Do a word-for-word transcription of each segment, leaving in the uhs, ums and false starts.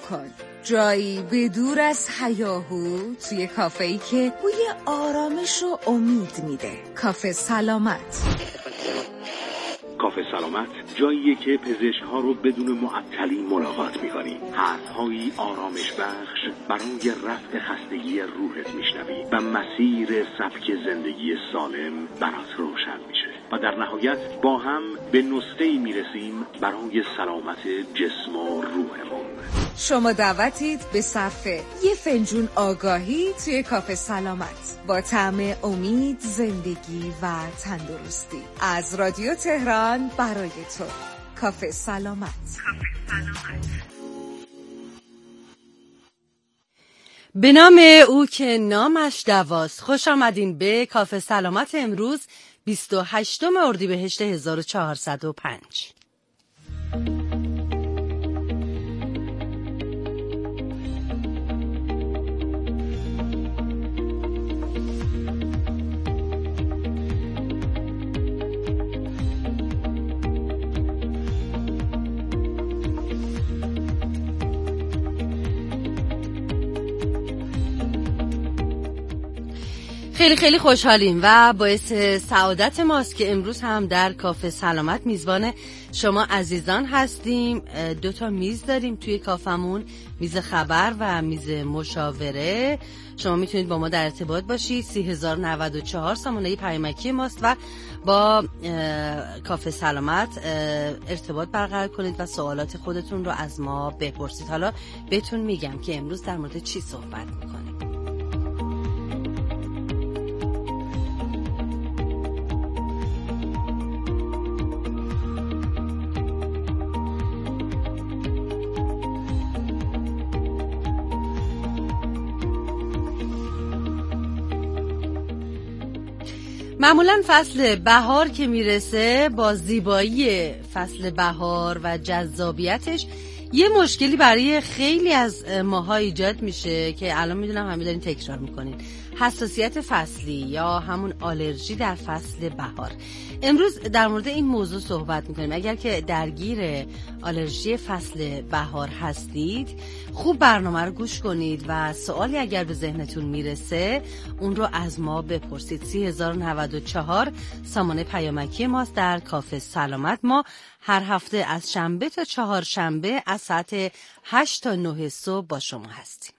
کن. جایی به دور از هیاهو، توی کافه‌ای که بوی آرامش و امید میده. کافه سلامت. کافه سلامت جاییه که پزشک‌ها رو بدون معطلی ملاقات می‌کنی. حرف‌هایی آرامش بخش برای رفع خستگی روحت میشنوی و مسیر سبک زندگی سالم برات روشن میشه. و در نهایت با هم به نسخه‌ای میرسیم برای سلامت جسم و روحمون. شما دعوتید به صرف یه فنجون آگاهی توی کافه سلامت با طعم امید، زندگی و تندرستی. از رادیو تهران برای تو. کافه سلامت. کافه سلامت. به نام او که نامش دواست. خوش آمدین به کافه سلامت امروز بیست و هشتم اردیبهشت هزار و چهارصد و پنج. خیلی خیلی خوشحالیم و باعث سعادت ماست که امروز هم در کافه سلامت میزبان شما عزیزان هستیم. دو تا میز داریم توی کافمون، میز خبر و میز مشاوره. شما میتونید با ما در ارتباط باشید. سی هزار و نود و چهار سامانه پیامکی ماست و با کافه سلامت ارتباط برقرار کنید و سوالات خودتون رو از ما بپرسید. حالا بهتون میگم که امروز در مورد چی صحبت میکنیم. معمولا فصل بهار که میرسه با زیبایی فصل بهار و جذابیتش یه مشکلی برای خیلی از ماها ایجاد میشه که الان میدونم همه دارین تکرار میکنین. حساسیت فصلی یا همون آلرژی در فصل بهار. امروز در مورد این موضوع صحبت میکنیم. اگر که درگیر آلرژی فصل بهار هستید خوب برنامه رو گوش کنید و سوالی اگر به ذهنتون میرسه اون رو از ما بپرسید. سی هزار و نود و چهار سامانه پیامکی ماست در کافه سلامت. ما هر هفته از شنبه تا چهارشنبه از ساعت هشت تا نه صبح با شما هستیم.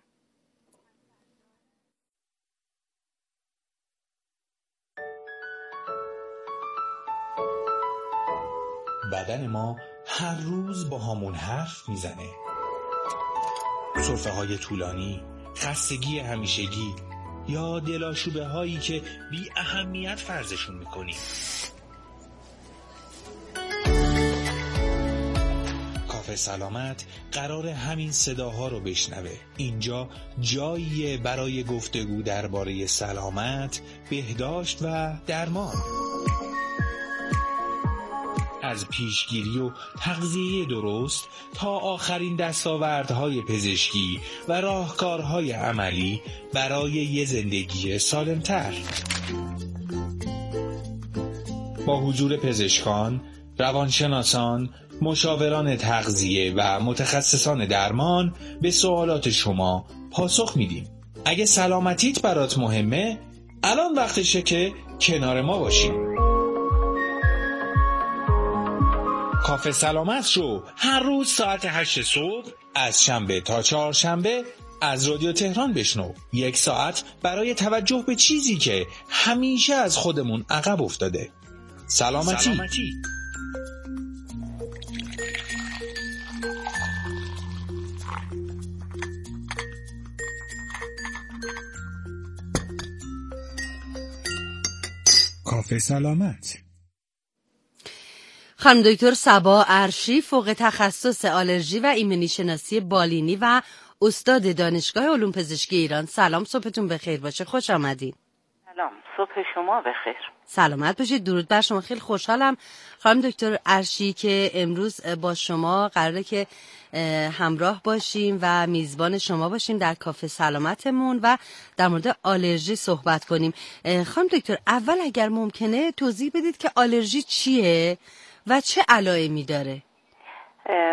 بدن ما هر روز با همون حرف میزنه. سرفه های طولانی، خستگی همیشگی یا دلاشوبه هایی که بی اهمیت فرضشون میکنیم. کافه سلامت قرار همین صداها رو بشنوه. اینجا جاییه برای گفتگو درباره سلامت، بهداشت و درمان. از پیشگیری و تغذیه درست تا آخرین دستاوردهای پزشکی و راهکارهای عملی برای یه زندگی سالمتر. با حضور پزشکان، روانشناسان، مشاوران تغذیه و متخصصان درمان به سوالات شما پاسخ میدیم. اگه سلامتیت برات مهمه، الان وقتشه که کنار ما باشیم. کافه سلامت رو هر روز ساعت هشت صبح از شنبه تا چهارشنبه از رادیو تهران بشنو. یک ساعت برای توجه به چیزی که همیشه از خودمون عقب افتاده. سلامتی, سلامتی. کافه سلامت. خانم دکتر صبا ارشی، فوق تخصص آلرژی و ایمنی شناسی بالینی و استاد دانشگاه علوم پزشکی ایران. سلام، صبحتون بخیر باشه. خوش آمدید. سلام، صبح شما بخیر. سلامت باشید. درود بر شما. خیلی خوشحالم خانم دکتر ارشی که امروز با شما قراره که همراه باشیم و میزبان شما باشیم در کافه سلامتمون و در مورد آلرژی صحبت کنیم. خانم دکتر، اول اگر ممکنه توضیح بدید که آلرژی چیه و چه علائمی داره؟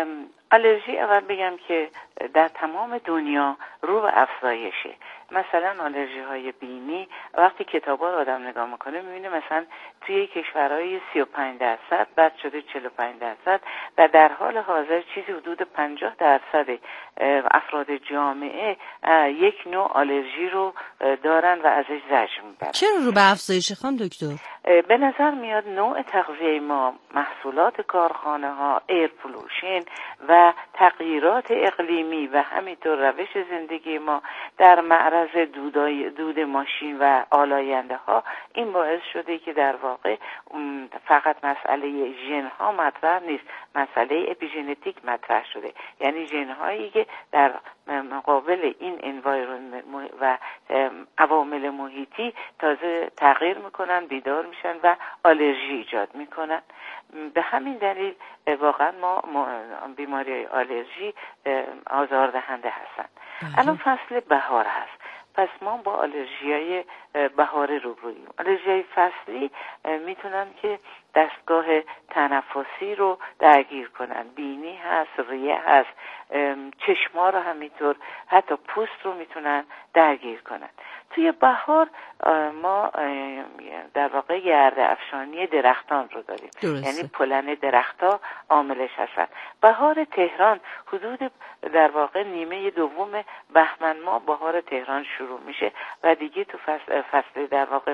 آلرژی اول بگم که در تمام دنیا رو به افزایشه. مثلا آلرژی های بینی وقتی کتابا رو آدم نگاه میکنه میبینه مثلا توی کشورهای سی و پنج درصد بعد شده چهل و پنج درصد و در حال حاضر چیزی حدود پنجاه درصد افراد جامعه یک نوع آلرژی رو دارن و ازش زجر میبرن. چرا رو به افزایش خانم دکتر؟ به نظر میاد نوع تغذیه ما، محصولات کارخانه ها، ایر پولوشن و تغییرات اقلیمی و همینطور روش زندگی ما در معرض دودای دود ماشین و آلاینده ها این باعث شده که در واقع فقط مسئله ژن ها مطرح نیست، مسئله اپیژنتیک مطرح شده، یعنی ژن هایی که در مقابل این انوایرمنت و عوامل محیطی تازه تغییر میکنن، بیدار میشن و آلرژی ایجاد میکنن. به همین دلیل واقعا ما بیماری آلرژی آزاردهنده هستن. الان فصل بهار هست، پس ما با آلرژی‌های بهاری روبرویم. آلرژی‌های فصلی میتونن که دستگاه تنفسی رو درگیر کنن، بینی هست، ریه هست، چشما رو همینطور، حتی پوست رو میتونن درگیر کنن. توی بهار ما در واقع گرد افشانی درختان رو داریم، درسته. یعنی پلن درخت‌ها عاملش هستن. بهار تهران حدود در واقع نیمه دوم بهمن ماه بهار تهران شروع میشه و دیگه تو فصل, فصل در واقع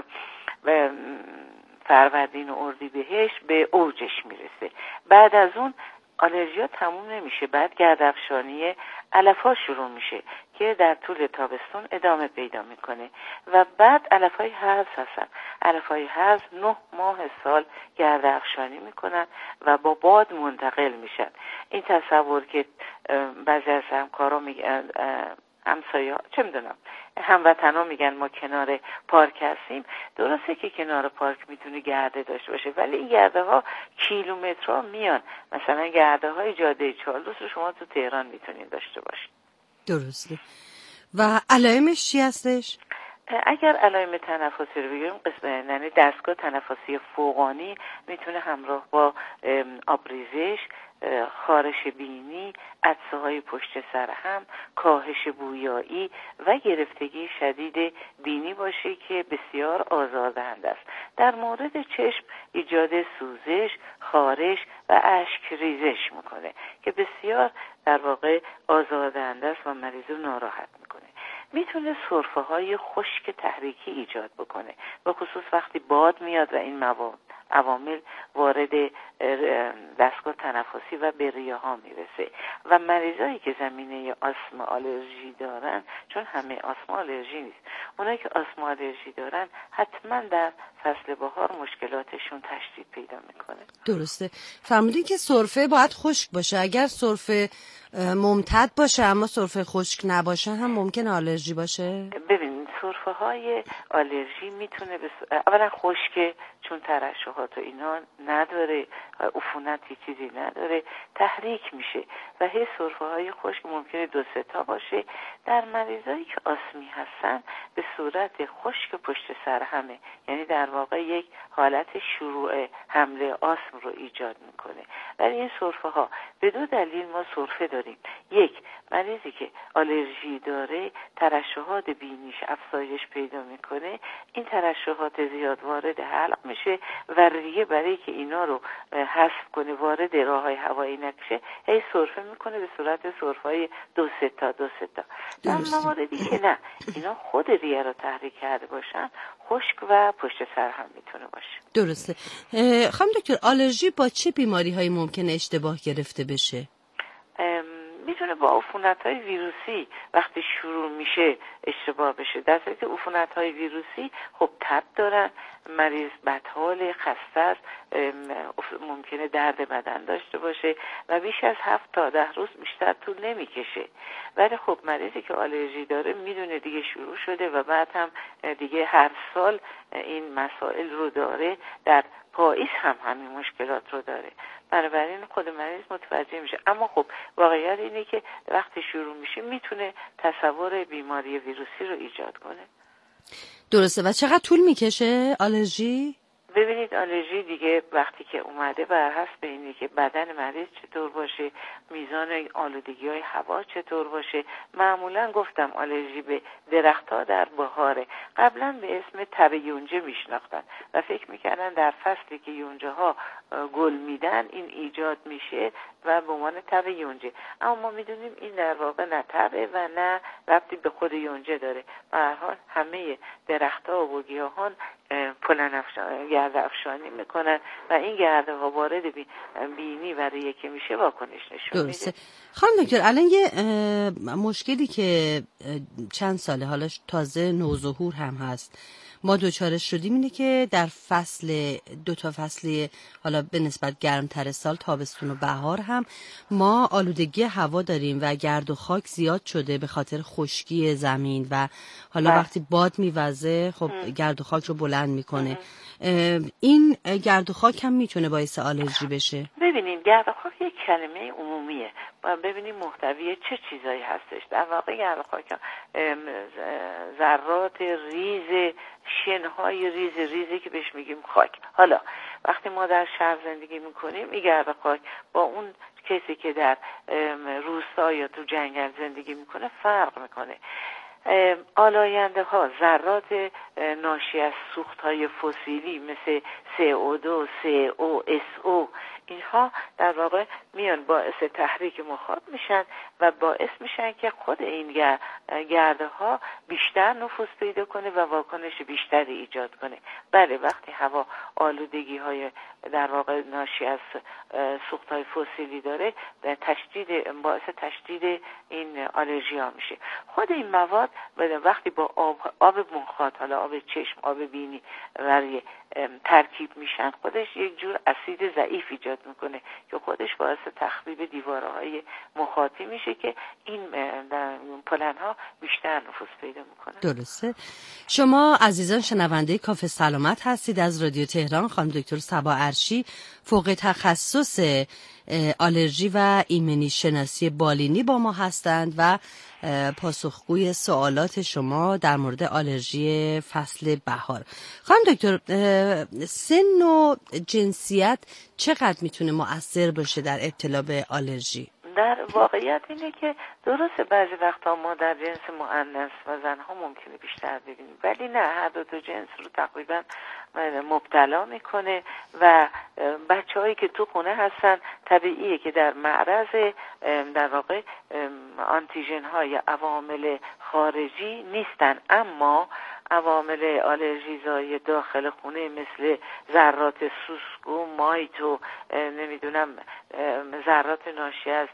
فروردین و اردیبهشت به اوجش میرسه. بعد از اون آلرژیا تموم نمیشه، بعد گردافشانی علف‌ها شروع میشه که در طول تابستون ادامه پیدا میکنه و بعد علف‌های هرز هستن. علف‌های هرز نه ماه سال گردافشانی میکنن و با باد منتقل میشن. این تصور که بعضی از همکارا میگن، همسایه چه میدونم هموطنا میگن ما کنار پارک هستیم، درسته که کنار پارک میتونه گرده داشته باشه، ولی این گرده ها کیلومترها میان. مثلا گرده های جاده چالوس رو شما تو تهران میتونید داشته باشید. درسته. و علائمش چی هستش؟ اگر علائم تنفسی رو بگیریم، قسم یعنی دستگاه تنفسی فوقانی میتونه همراه با آبریزش، خارش بینی، عطسه های پشت سر هم، کاهش بویایی و گرفتگی شدید بینی باشه که بسیار آزاردهنده است. در مورد چشم ایجاد سوزش، خارش و اشک ریزش میکنه که بسیار در واقع آزاردهنده است و مریض رو ناراحت میکنه. میتونه سرفه های خشک تحریکی ایجاد بکنه و خصوص وقتی باد میاد و این مواد عوامل وارد دستگاه تنفسی و به ریه ها میرسه و مریضایی که زمینه آسم آلرژی دارن، چون همه آسم آلرژی نیست، اونایی که آسم آلرژی دارن حتما در فصل بهار مشکلاتشون تشدید پیدا میکنه. درسته. فرمودین که سرفه باید خشک باشه. اگر سرفه ممتد باشه اما سرفه خشک نباشه هم ممکن آلرژی باشه؟ ببین سرفه های آلرژی میتونه بس... اولا خشکه، چون ترشحات و اینا نداره، عفونتی چیزی نداره، تحریک میشه و هی سرفه های خشک ممکنه دو سه تا باشه. در مریضایی که آسمی هستن به صورت خشک پشت سر همه، یعنی در واقع یک حالت شروع حمله آسم رو ایجاد میکنه. ولی این سرفه ها به دو دلیل ما سرفه داریم. یک، مریضی که آلرژی داره ترشحات بینیش افزایش پیدا میکنه، این ترشحات زیاد وارد حلق میشه و ریه برای که اینا رو حذف کنه وارد راههای هوایی نکشه هی سرفه میکنه به صورت سرفه‌های دو سه تا دو سه تا. در مواردی که نه اینا خود ریه رو تحریک کرده باشن، خشک و پشت سر هم میتونه باشه. درسته. خانم دکتر، آلرژی با چه بیماری هایی ممکنه اشتباه گرفته بشه؟ میتونه با عفونت‌های ویروسی وقتی شروع میشه اشتباه بشه، در صورتی که عفونت‌های ویروسی خب تب دارن، مریض بدحال، خسته است، ممکنه درد بدن داشته باشه و بیش از هفت تا ده روز بیشتر طول نمیکشه. ولی خب مریضی که آلرژی داره میدونه دیگه شروع شده و بعد هم دیگه هر سال این مسائل رو داره، در پاییز هم همین مشکلات رو داره، بنابراین خود مریض متوجه میشه. اما خب واقعیت اینه که وقتی شروع میشه میتونه تصور بیماری ویروسی رو ایجاد کنه. درسته. و چقدر طول میکشه آلرژی؟ ببینید آلرژی دیگه وقتی که اومده بر حسب اینه که بدن مریض چطور باشه، میزان آلودگی های هوا چطور باشه. معمولا گفتم آلرژی به درخت‌ها در بهاره. قبلا به اسم تب یونجه میشناختن و فکر میکردن در فصلی که یونجه ها گل میدن این ایجاد میشه و به عنوان تب یونجه. اما ما میدونیم این در واقع نه تبه و نه ربطی به خود یونجه داره. به هر حال همه درخت‌ها و گیاهان پلن افشان، گرد افشانی میکنن و این گرده ها وارد بینی برای یکی میشه واکنش نشون میده. درسته. خانم دکتر الان یه مشکلی که چند ساله حالا تازه نوظهور هم هست ما دوچارش شدیم اینه که در فصل دو تا فصل حالا به نسبت گرمتر سال تابستون و بهار هم ما آلودگی هوا داریم و گرد و خاک زیاد شده به خاطر خشکی زمین و حالا اه. وقتی باد میوزه خب اه. گرد و خاک رو بلند میکنه. این گرد و خاک هم میتونه باعث آلرژی بشه. ببینید گرد و خاک یک کلمه عمومیه. باید ببینیم محتوی چه چیزایی هستش. در واقع گرد و خاک ذرات ریز، شنهای ریز ریزی که بهش میگیم خاک. حالا وقتی ما در شهر زندگی میکنیم این گرد و خاک با اون کسی که در روستا یا تو جنگل زندگی میکنه فرق میکنه. آلاینده ها، ذرات ناشی از سوخت های فسیلی مثل سی او دو، سی او، اس او، اینها در واقع میان باعث تحریک مخاط میشن و باعث میشن که خود این گرده ها بیشتر نفوذ پیدا کنه و واکنش بیشتری ایجاد کنه. بله وقتی هوا آلودگی های در واقع ناشی از سوخت های فسیلی داره تشدید باعث تشدید این آلرژی ها میشه. خود این مواد وقتی با آب آب مخاط، حالا آب چشم، آب بینی برای ترکیب میشن خودش یک جور اسید ضعیف ایجاد میکنه که خودش باعث تخریب دیوارهای مخاطی میشه که این پلن ها بیشتر نفوذ پیدا میکنه. درسته. شما عزیزان شنونده کافه سلامت هستید از رادیو تهران. خانم دکتر صبا ارشی فوق تخصص آلرژی و ایمنی شناسی بالینی با ما هستند و پاسخگوی سوالات شما در مورد آلرژی فصل بهار. خانم دکتر سن و جنسیت چقدر میتونه مؤثر باشه در ابتلا به آلرژی؟ در واقعیت اینه که درسته بعضی وقتا ما در جنس مؤنث و زنها ممکنه بیشتر ببینیم ولی نه، هر دو تا جنس رو تقریبا مبتلا میکنه و بچه هایی که تو خونه هستن طبیعیه که در معرض در واقع آنتیژن ها یا عوامل خارجی نیستن، اما عوامل آلرژیزای داخل خونه مثل ذرات سوسک و مایت و نمیدونم ذرات ناشی از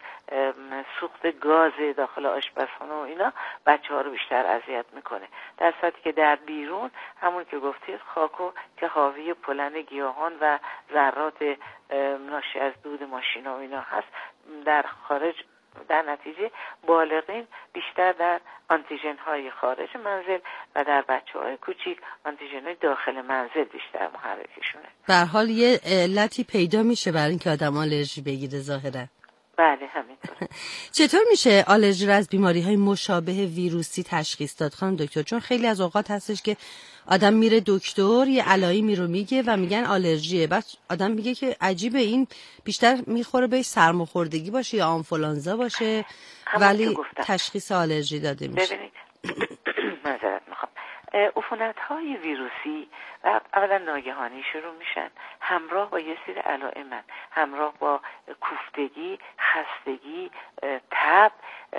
سوخت گاز داخل آشپزخانه و اینا بچه ها رو بیشتر اذیت میکنه، در صورتی که در بیرون همون که گفتید خاکو که حاوی پلن گیاهان و ذرات ناشی از دود ماشینا و اینا هست، در خارج در نتیجه بالغین بیشتر در آنتیژن های خارج منزل و در بچه های کوچیک آنتیژن های داخل منزل بیشتر محرکشونه. به هر حال یه علتی پیدا میشه برای اینکه آدم آلرژی بگیره ظاهرا. بله همینطور. چطور میشه آلرژی رو از بیماری های مشابه ویروسی تشخیص داد خانم دکتر؟ چون خیلی از اوقات هستش که آدم میره دکتر یه علائمی رو میگه و میگن آلرژیه، بعد آدم میگه که عجیبه این بیشتر میخوره به سرماخوردگی باشه یا آنفولانزا باشه ولی تشخیص آلرژی داده میشه. ببینید معذرت میخوام، عفونت‌های ویروسی اولا ناگهانی شروع میشن همراه با یه سری علائم، همراه با کوفتگی، خستگی، تب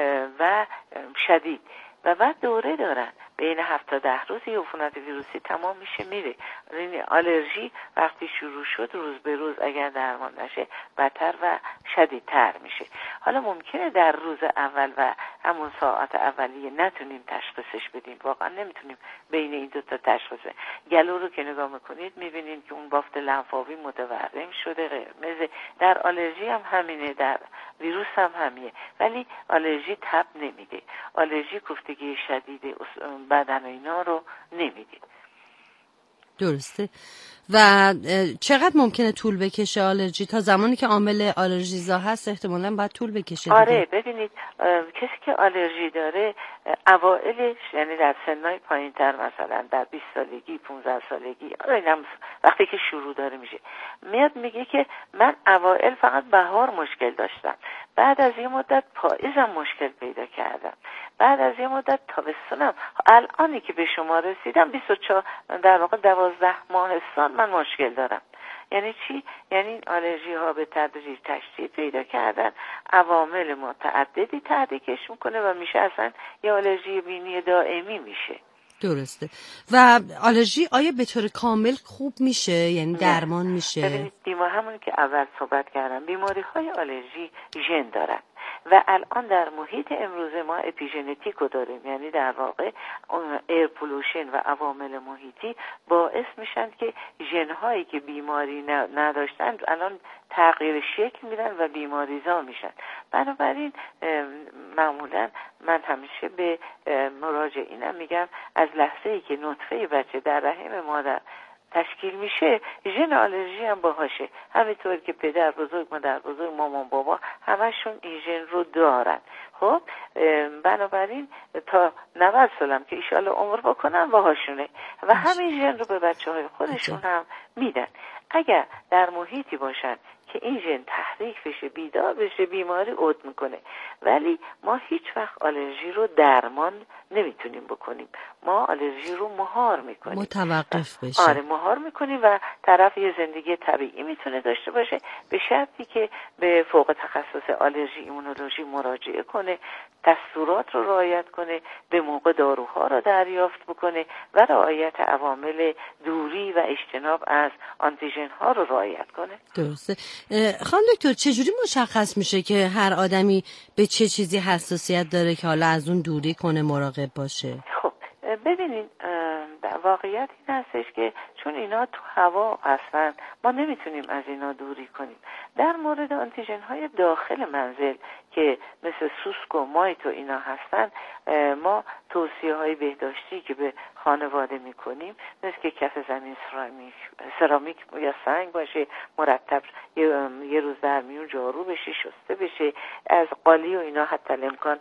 و شدید و بعد دوره دارن بین هفت تا ده روز یه عفونت ویروسی تمام میشه میره. این آلرژی وقتی شروع شد روز به روز اگر درمان نشه بدتر و شدیدتر میشه. حالا ممکنه در روز اول و همون ساعت اولیه نتونیم تشخیصش بدیم، واقعا نمیتونیم بین این دو تا تشخیص بدیم. گلو رو که نگاه میکنید میبینید که اون بافت لنفاوی متورم شده، قرمز. در آلرژی هم همینه، در ویروس هم همینه، ولی آلرژی تب نمیده، آلرژی کوفتگی شدید بدن و اینا رو نمیده. درسته. و چقدر ممکنه طول بکشه آلرژی؟ تا زمانی که عامل آلرژیزا هست احتمالاً باید طول بکشه. آره ببینید کسی که آلرژی داره اوائلش، یعنی در سنهای پایین تر، مثلا در بیست سالگی پانزده سالگی، وقتی که شروع داره میشه، میاد میگه که من اوائل فقط بهار مشکل داشتم، بعد از یه مدت پاییزم مشکل پیدا کردم، بعد از یه مدت تابستونم، الانی که به شما رسیدم بیست و چهار در واقع دوازده ماهستان من مشکل دارم. یعنی چی؟ یعنی این آلرژی ها به تدریج تشدید پیدا کردن، عوامل متعددی تحریکش میکنه و میشه اصلا یه آلرژی بینی دائمی میشه. درسته. و آلرژی آیا به طور کامل خوب میشه؟ یعنی درمان میشه؟ ببینید بیما همون که اول صحبت کردم، بیماری های آلرژی ژن دارن و الان در محیط امروز ما اپیژنتیک رو داریم، یعنی در واقع ایر پولوشن و عوامل محیطی باعث میشن که ژن هایی که بیماری نداشتن الان تغییر شکل میدن و بیماریزا میشن. بنابراین معمولا من همیشه به مراجعینم میگم از لحظه ای که نطفه بچه در رحم مادر تشکیل میشه ژن آلرژی هم باهاشه، همینطور که پدر بزرگ، مادر بزرگ، مامان بابا همشون این ژن رو دارن. خب بنابراین تا نود سالم که ایشالله عمر بکنن باهاشونه و همین ژن رو به بچه های خودشون هم میدن. اگر در محیطی باشن که این ژن تحریک بشه، بیدار بشه، بیماری عود میکنه. ولی ما هیچ وقت آلرژی رو درمان نمیتونیم بکنیم، ما آلرژی رو مهار میکنیم، متوقف بشه. آره مهار میکنیم و طرف یه زندگی طبیعی میتونه داشته باشه به شرطی که به فوق تخصص آلرژی ایمونولوژی مراجعه کنه، دستورات رو رعایت کنه، به موقع داروها رو دریافت بکنه و رعایت عوامل دوری و اجتناب از آنتیژن ها رو رعایت کنه. درسته. خانم دکتر چجوری مشخص میشه که هر آدمی به چه چیزی حساسیت داره که حالا از اون دوری کنه، مراقب باشه؟ خب ببینید واقعیت این هستش که چون اینا تو هوا هستن ما نمیتونیم از اینا دوری کنیم. در مورد آنتیژن های داخل منزل که مثل سوسک و مایت و اینا هستن، ما توصیه های بهداشتی که به خانواده میکنیم مثل که کف زمین سرامیک, سرامیک یا سنگ باشه، مرتب یه, یه روز در میون جارو بشه، شسته بشه، از قالی و اینا حتی الامکان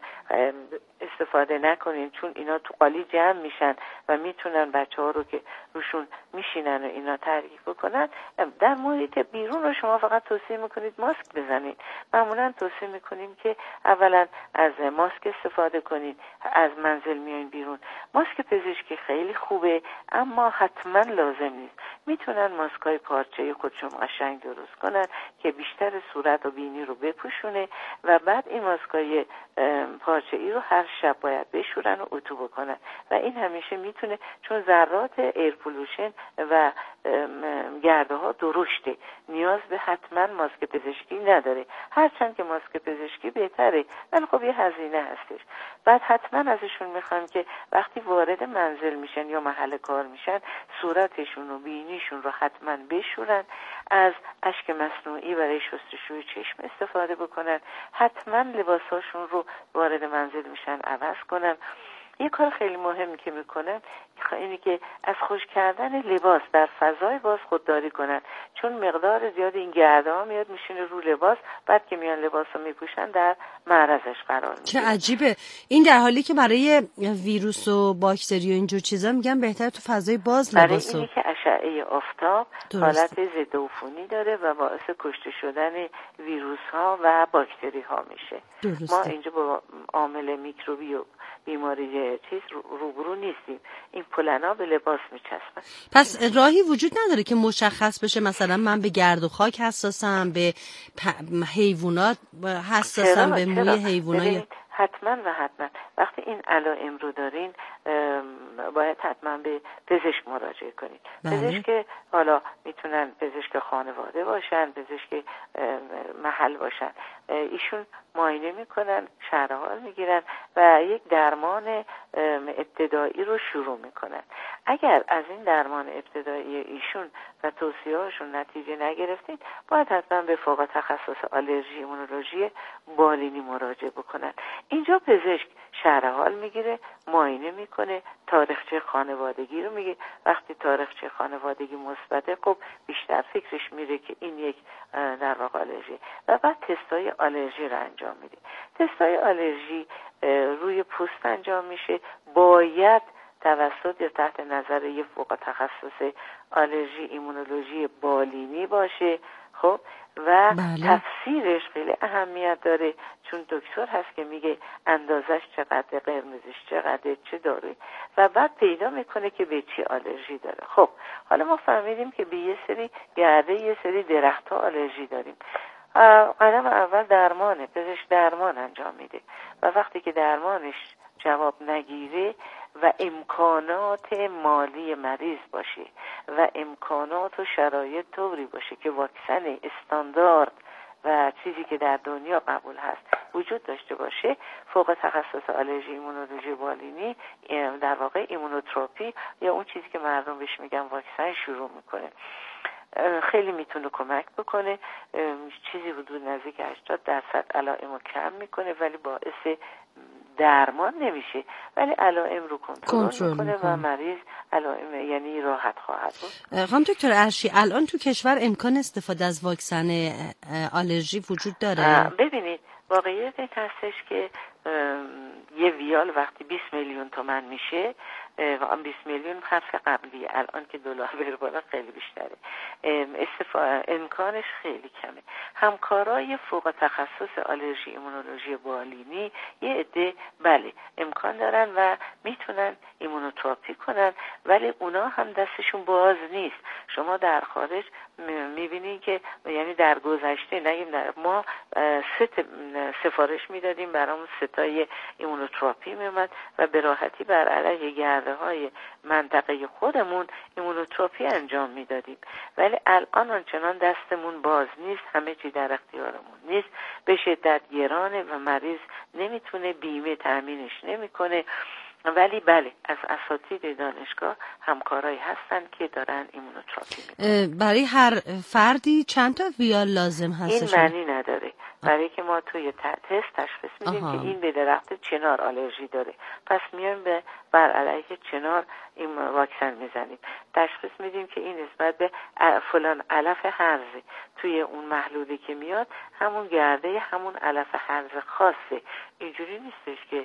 استفاده نکنین چون اینا تو قالی جمع میشن و میتونن بچه ها رو که روشون میشینن و اینا تحریک بکنن. در محیط بیرون رو شما فقط توصیه میکنید ماسک بزنید. معمولا توصیه میکنیم که اولا از ماسک استفاده کنید، از منزل میایین بیرون. ماسک پزشکی خیلی خوبه اما حتما لازم نیست. میتونن ماسکای پارچه‌ای خودشون قشنگ درست کنن که بیشتر صورت و بینی رو بپوشونه و بعد این ماسکای پارچه‌ای رو هر شب باید بشورن و اتو بکنن و این همیشه میتونه، چون ذرات ایر پولوشن و گرده ها درشته، نیاز به حتما ماسک پزشکی نداره. هرچند که ماسک پزشکی بهتره ولی خب یه هزینه هستش. بعد حتما ازشون میخوام که وقتی وارد منزل میشن یا محل کار میشن صورتشون و بینیشون رو حتما بشورن، از اشک مصنوعی برای شستشوی چشم استفاده بکنن، حتما لباساشون رو وارد منزل میشن عوض کنن. یه کار خیلی مهمی که میکنن اینه که از خشک کردن لباس در فضای باز خودداری کنن، چون مقدار زیاد این گرده ها میاد میشینه رو لباس، بعد که میان لباس رو میپوشن در معرضش قرار میگیرن. چه عجیبه این، در حالی که برای ویروس و باکتری و اینجور چیزا میگن بهتره تو فضای باز لباسو. برای اینی که اشعه آفتاب حالت ضد عفونی داره و باعث کشته شدن ویروس ها و باکتری ها میشه. درسته. ما اینجا با عامل میکروبی و بیماری چیز روبرو نیستیم، این پلنا به لباس میچسبن. پس راهی وجود نداره که مشخص بشه مثلا من به گرد و خاک حساسم، به حیوانات حساسم، به موی حیوانات؟ حتما و حتما وقتی این علائم رو دارین باید حتما به پزشک مراجعه کنید. پزشک حالا میتونن پزشک خانواده باشن، پزشک محل باشن، ایشون معاینه میکنن، شرح حال میگیرن و یک درمان ابتدایی رو شروع میکنن. اگر از این درمان ابتدایی ایشون و توصیه‌هاشون نتیجه نگرفتید، باید حتما به فوق تخصص آلرژی ایمونولوژی بالینی مراجعه بکنن. اینجا پزشک شرح حال میگیره، معاینه میکنه، تاریخچه خانوادگی رو میگه. وقتی تاریخچه خانوادگی مثبته، خب بیشتر فکرش میره که این یک در واقع آلرژی، و بعد تستای آلرژی رو انجام میده. تستای آلرژی روی پوست انجام میشه، باید توسط یا تحت نظر یک فوق تخصص آلرژی ایمونولوژی بالینی باشه. خب و بله. تفسیرش خیلی اهمیت داره، چون دکتر هست که میگه اندازش چقدر، قرمزش چقدر، چه داره، و بعد پیدا میکنه که به چی آلرژی داره. خب حالا ما فهمیدیم که به یه سری گرده، یه سری درخت ها آلرژی داریم. قدم اول درمانه، پزشک درمان انجام میده، و وقتی که درمانش جواب نگیره و امکانات مالی مریض باشه و امکانات و شرایط طوری باشه که واکسن استاندارد و چیزی که در دنیا قبول هست وجود داشته باشه، فوق تخصص آلرژی ایمونولوژی بالینی در واقع ایمونوتراپی یا اون چیزی که مردم بهش میگن واکسن شروع میکنه. خیلی میتونه کمک بکنه، چیزی حدود نزدیک هشتاد درصد علائم رو کم میکنه، ولی باعث درمان نمیشه، ولی علائم رو کنترل میکنه و مریض علائم یعنی راحت خواهد بود. خانم دکتر ارشی، الان تو کشور امکان استفاده از واکسن آلرژی وجود داره؟ ببینید واقعیت این هستش که یه ویال وقتی بیست میلیون تومان میشه، و بیست میلیون حرف قبلی، الان که دلار بره بالا خیلی بیشتره، استفاده امکانش خیلی کمه. همکارای فوق تخصص آلرژی ایمونولوژی بالینی یه عده بله امکان دارن و میتونن ایمونوتراپی کنن، ولی اونا هم دستشون باز نیست. شما در خارج میبینید که یعنی در گذشته نگیم ما ست سفارش میدادیم، برامون ستای ایمونوتراپی میومد و به راحتی بر علیه گرده های منطقه خودمون ایمونوتراپی انجام میدادیم، ولی الان آنچنان دستمون باز نیست، همه چی در اختیارمون نیست، به شدت گرانه و مریض نمیتونه، بیمه تامینش نمیکنه. ولی بله از اساتید دانشگاه همکارایی هستن که دارن ایمونوتراپی میکنن. برای هر فردی چند تا ویال لازم هست؟ این معنی نداره، برای که ما توی تست تشخیص میدیم آها. که این به درخت چنار آلرژی داره، پس میایم به بر علیه چنار این واکسن میزنیم. تشخیص میدیم که این نسبت به فلان علف هرزه، توی اون محلولی که میاد همون گرده همون علف هرز خاصه، اینجوری نیستش که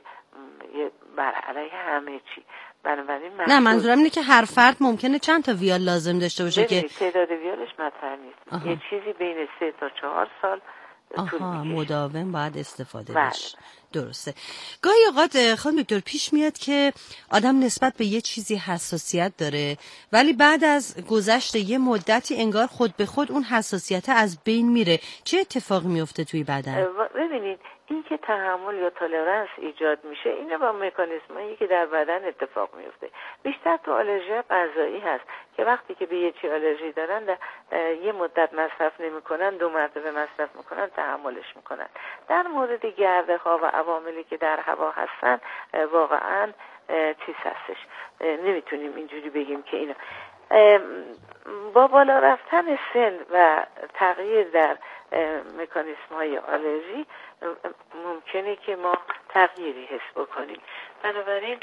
بر علیه همه چی. بنابراین نه منظورم اینه که هر فرد ممکنه چند تا ویال لازم داشته باشه که تعداد ویالش مطرح نیست. آها. یه چیزی بین سه تا چهار سال آها مداوم باید استفاده بشه. درسته. گاهی اوقات خانم دکتر پیش میاد که آدم نسبت به یه چیزی حساسیت داره، ولی بعد از گذشت یه مدتی انگار خود به خود اون حساسیت از بین میره. چه اتفاقی میفته توی بدن؟ ببینید این که تحمل یا تولرنس ایجاد میشه، اینه با مکانیزمایی که در بدن اتفاق میفته. بیشتر تو آلرژی غذایی هست که وقتی که به یه چی آلرژی دارن یه مدت مصرف نمیکنن، دو مرتبه مصرف میکنن، تحملش میکنن. در مورد گرده ها و عواملی که در هوا هستن واقعا چیز هستش، نمیتونیم اینجوری بگیم که اینا با بالا رفتن سن و تغییر در مکانیسم های آلرژی ممکنه که ما تغییری حس بکنیم. بنابراین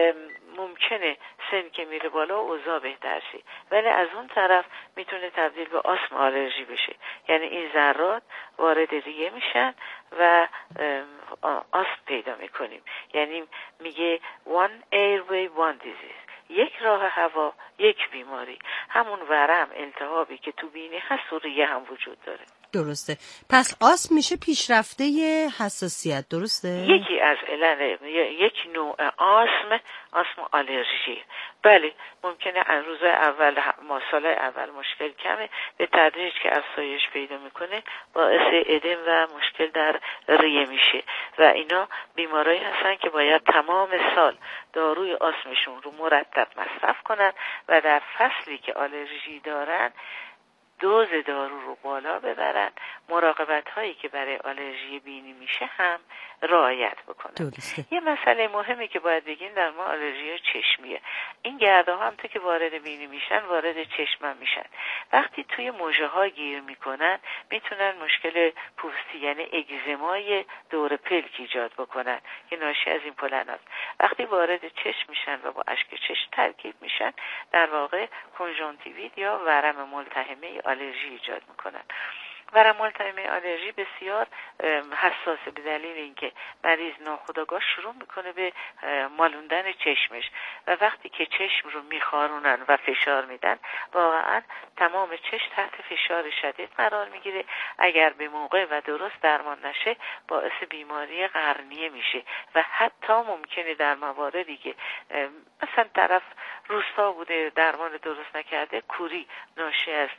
ممکنه سن که میره بالا اوضاع بهتر شه، ولی از اون طرف میتونه تبدیل به آسم آلرژی بشه، یعنی این ذرات وارد ریه میشن و آسم پیدا میکنیم. یعنی میگه one airway one disease، یک راه هوا یک بیماری، همون ورم التهابی که تو بینی هست و ریه هم وجود داره. درسته. پس آسم میشه پیشرفته حساسیت، درسته؟ یکی از علل یک نوع آسم، آسم آلرژی. بله ممکنه از روز اول ما سال اول مشکل کمه، به تدریج که افزایش پیدا میکنه باعث ادم و مشکل در ریه میشه و اینا بیمارایی هستن که باید تمام سال داروی آسمشون رو مرتب مصرف کنن و در فصلی که آلرژی دارن دوز دارو رو بالا ببرن، مراقبت هایی که برای آلرژی بینی میشه هم رعایت بکنن. درسته. یه مسئله مهمی که باید بگیم در ما آلرژی چشمیه. این گرده ها هم تو که وارد بینی میشن وارد چشم میشن. وقتی توی مژه ها گیر میکنن میتونن مشکل پوستی یعنی اگزمای دور پلک ایجاد بکنن که ناشی از این پولن هست. وقتی وارد چشم میشن و با اشک چشم ترکیب میشن در واقع کنژانتیویت یا ورم ملتهمه آلرژی ایجاد میکنن. ورم ملتهمه آلرژی بسیار حساسه به دلیل اینکه مریض ناخودآگاه شروع میکنه به مالوندن چشمش و وقتی که چشم رو میخارونن و فشار میدن واقعا تمام چشم تحت فشار شدید قرار میگیره. اگر به موقع و درست درمان نشه باعث بیماری قرنیه میشه و حتی ممکنه در مواردی که مثلا طرف روستا بوده درمان درست نکرده کوری ناشی از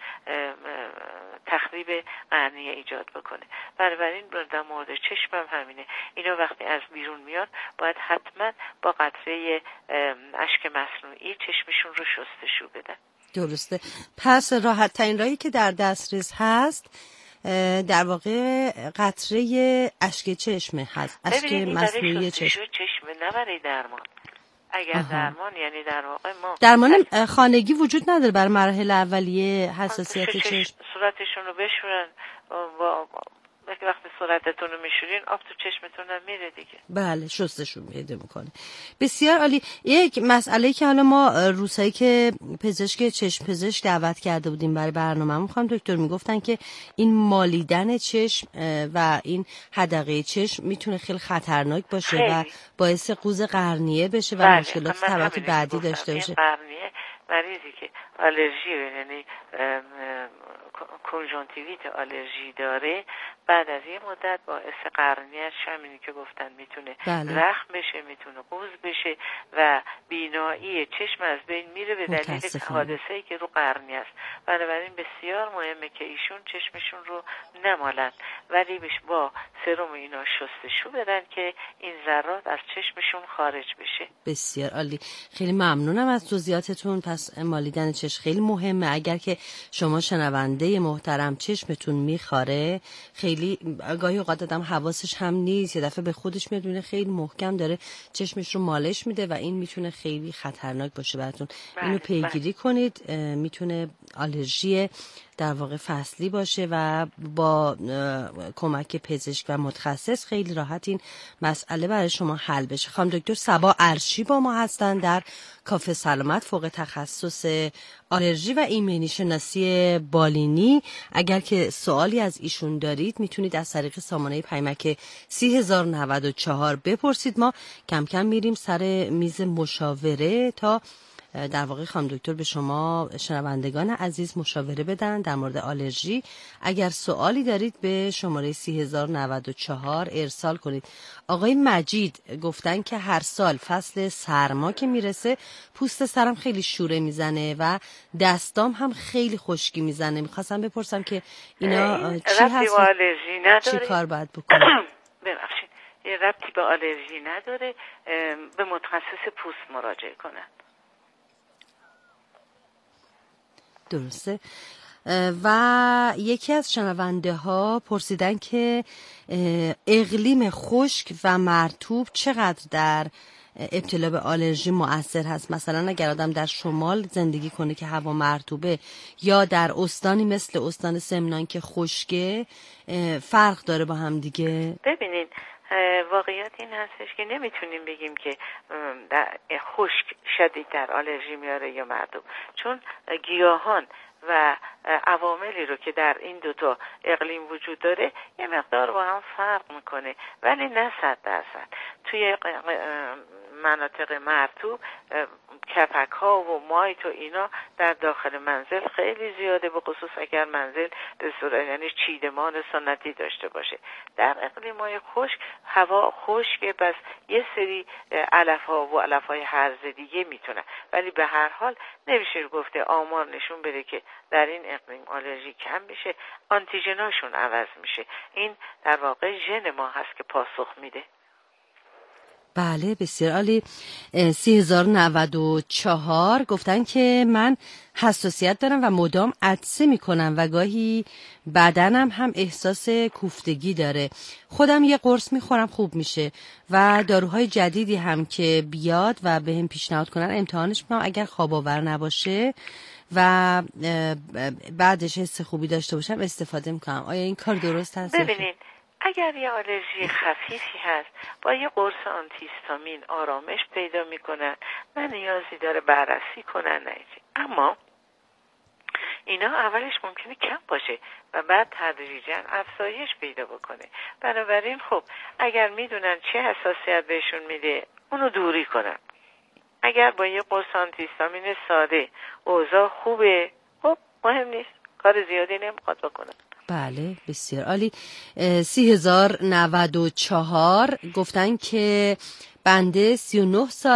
تخریب قرنیه ایجاد بکنه. بنابراین در مورد چشم هم همینه. اینا وقتی از بیرون میاد باید حتما با قطره اشک مصنوعی چشمشون رو شستشو بدن. درسته. پس راحت ترین راهی که در دسترس هست در واقع قطره اشک چشم هست، اشک مصنوعی چشم. چشم نه برای درمان. اگر آها. درمان یعنی در واقع ما درمان خانگی وجود نداره برای مراحل اولیه حساسیت چشم. صورتشون رو بشورن و وقتی صورتتون رو میشورین آب تو چشمتون هم میره دیگه. بله شستشون پیدا میکنه. بسیار عالی. یک مسئله که حالا ما روزایی که پزشک چشم پزشک دعوت کرده بودیم برای برنامه میخوام دکتر میگفتن که این مالیدن چشم و این حدقه چشم میتونه خیلی خطرناک باشه خیلی. و باعث قوز قرنیه بشه و بله. مشکلات تبعات بعدی داشته باشه. قرنیه مریضی که آلرژی یعنی کنژانتیویت آلرژی داره بعد از یه مدت باعث قرنیه‌اش همینی که گفتن میتونه بله. زخم بشه، میتونه قوز بشه و بینایی چشم از بین میره به دلیل حادثه‌ای که رو قرنیه است. بنابراین بسیار مهمه که ایشون چشمشون رو نمالن ولی با سرم اینا شستشو بدن که این ذرات از چشمشون خارج بشه. بسیار عالی. خیلی ممنونم از توضیحاتتون. پس مالیدن چشم خیلی مهمه. اگر که شما شنونده محترم چشمتون میخاره خیلی گاهی اوقات آدم حواسش هم نیست یه دفعه به خودش میاد خیلی محکم داره چشمش رو مالش میده و این میتونه خیلی خطرناک باشه براتون. اینو پیگیری کنید. میتونه آلرژی در واقع فصلی باشه و با کمک پزشک و متخصص خیلی راحت این مسئله برای شما حل بشه. خانم دکتر صبا ارشی با ما هستن در کافه سلامت فوق تخصص آلرژی و ایمنی شناسی بالینی. اگر که سوالی از ایشون دارید میتونید از طریق سامانه پیمک سی هزار و نود و چهار بپرسید. ما کم کم میریم سر میز مشاوره تا در واقع خانم دکتر به شما شنوندگان عزیز مشاوره بدن در مورد آلرژی. اگر سوالی دارید به شماره سی هزار و نود و چهار ارسال کنید. آقای مجید گفتن که هر سال فصل سرما که میرسه پوست سرم خیلی شوره میزنه و دستام هم خیلی خشکی میزنه. میخواستم بپرسم که اینا چی هست؟ آلرژی نداره. چی کار باید بکنم؟ ببخشید ربطی به آلرژی نداره. به متخصص پوست مراجعه کنن. درسته. و یکی از شنونده ها پرسیدن که اقلیم خشک و مرطوب چقدر در ابتلا به آلرژی مؤثر هست؟ مثلا اگر آدم در شمال زندگی کنه که هوا مرطوبه یا در استانی مثل استان سمنان که خشکه فرق داره با هم دیگه؟ ببینید واقعیت این هستش که نمیتونیم بگیم که خشک شدیدتر آلرژی میاره یا مرطوب، چون گیاهان و عواملی رو که در این دوتا اقلیم وجود داره یه مقدار با هم فرق میکنه ولی نه صد درصد. توی مناطق مرطوب کپک ها و مایت و اینا در داخل منزل خیلی زیاده، به خصوص اگر منزل به صورت یعنی چیدمان سنتی داشته باشه. در اقلیم‌های خشک هوا خشکه، پس یه سری علف ها و علف های هرز دیگه میتونه، ولی به هر حال نمیشه گفته آمار نشون بده که در این اقلیم آلرژی کم بشه. آنتیژناشون عوض میشه. این در واقع ژن ما هست که پاسخ میده. بله بسیار عالی. سی هزار و نود و چهار گفتن که من حساسیت دارم و مدام عطسه میکنم و گاهی بدنم هم احساس کوفتگی داره. خودم یه قرص میخورم خوب میشه و داروهای جدیدی هم که بیاد و به هم پیشنهاد کنن امتحانش میکنم اگر خواب آور نباشه و بعدش حس خوبی داشته باشم استفاده میکنم. آیا این کار درست هست؟ ببینید اگر یه آلرژی خفیفی هست با یه قرص آنتیهیستامین آرامش پیدا میکنن و نیازی داره بررسی کنن نیچه. اما اینا اولش ممکنه کم باشه و بعد تدریجاً افزایش پیدا بکنه. بنابراین خب اگر میدونن چه حساسیت بهشون میده اونو دوری کنن. اگر با یه قرص آنتیهیستامین ساده اوضاع خوبه خب مهم نیست، کار زیادی نمیخواد بکنن. بله بسیار عالی. سی هزار و نود و چهار گفتن که بنده سی و نه سال